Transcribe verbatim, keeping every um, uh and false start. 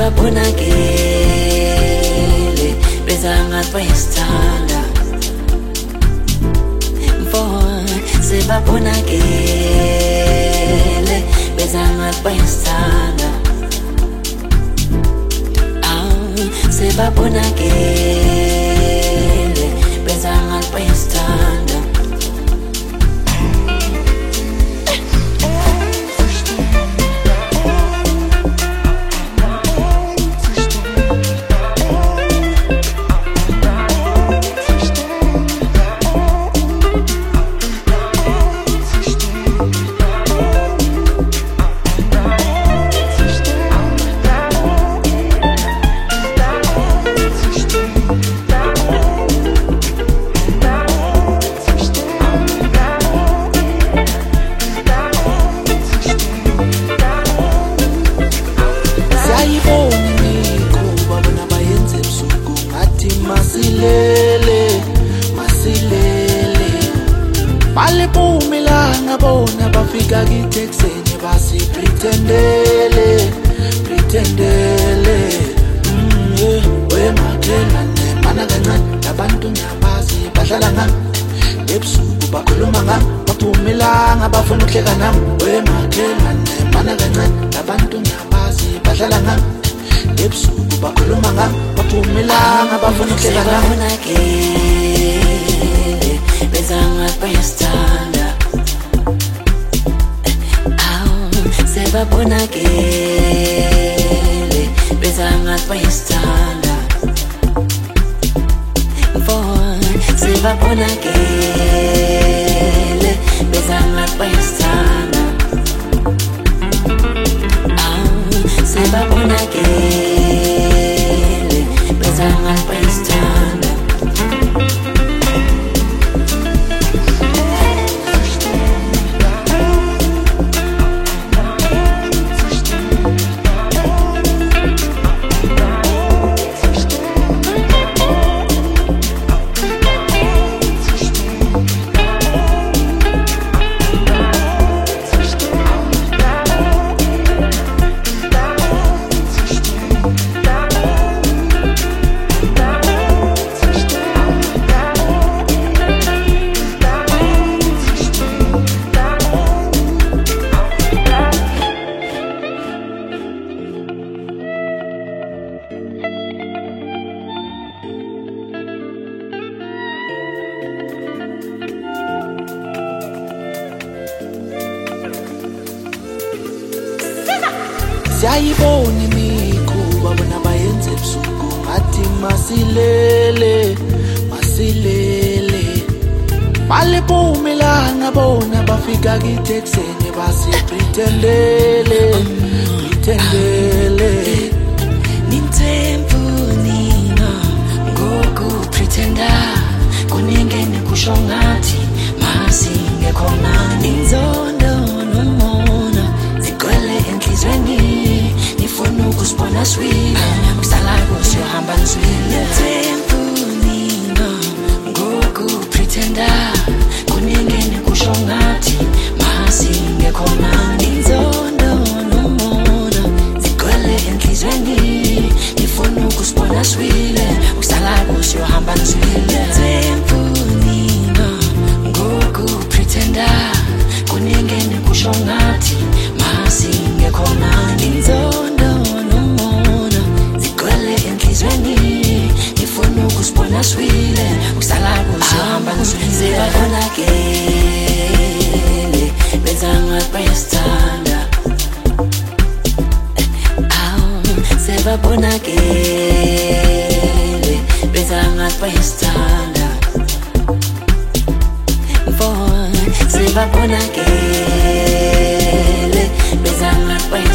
sebabonakele bezangathi bayisithanda mfo sebabonakele bezangathi bayisithanda ah sebabonakele bezangathi bayisithanda Masilele, masilele balipumilanga bona bafika kitekseni basi pretendele, pretendele mm, yeah. We makhelane mana kancane labantu ngiyabazi badlala ngami ebusuku bakhuluma ngami bapumilanga bafuna ukuhleka nami we makhelane mana kancane labantu ngiyabazi badlala ngami ebusuku bakhuluma ngami baphumelanga bafuna ukuhleka nami bezangathi bayisithanda awu sebabonakele bezangathi bayisithanda mfo sebabonakele bezangathi bayisithanda awu sebabonakele bezangathi bayisithanda Siyayibona imikhuba bona bayenze ebusuku ngathi masilele, masilele balipumilanga bona bafika kitekseni basi pretendele, pretendele nintempu nina ngoku pretenda kuningene kusho ngathi masingekhona ninzondo nomona zigcwele enhlizweni nifuna ukusibona swile kusala kusiyohamba niswile nintempu nina ngoku pretenda kuningene kusho ngathi masingekhona ninzondo nomona zigcwele enhlizweni nifuna ukusibona swile kusala kusiyohamba niswile nintempu nina ngoku pretenda kuningene kusho ngathi masingekhona ninzondo nomona zigcwele enhlizweni nifuna ukusibona swile kusala kusiyohamba niswile sebabonakele bezangathi bayisithanda awu sebabonakele bezangathi bayisithanda mfo sebabonakele bezangathi bayisithanda